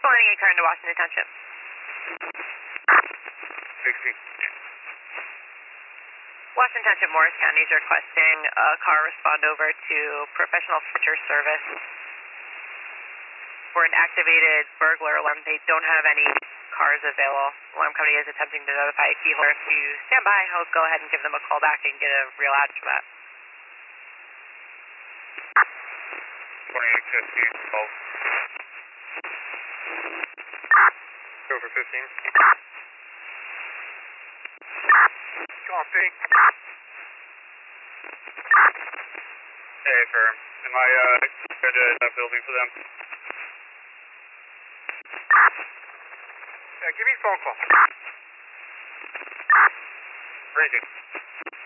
Calling a car into Washington Township. 16. Washington Township, Morris County is requesting a car respond over to Professional Furniture Service for an activated burglar alarm. They don't have any cars available. Alarm company is attempting to notify a key holder. If you stand by, I'll go ahead and give them a call back and get a real ad for that. 2815, 12. Go for 15. Copy. Hey, firm. Am I go to that building for them? Yeah, give me a phone call. Reading.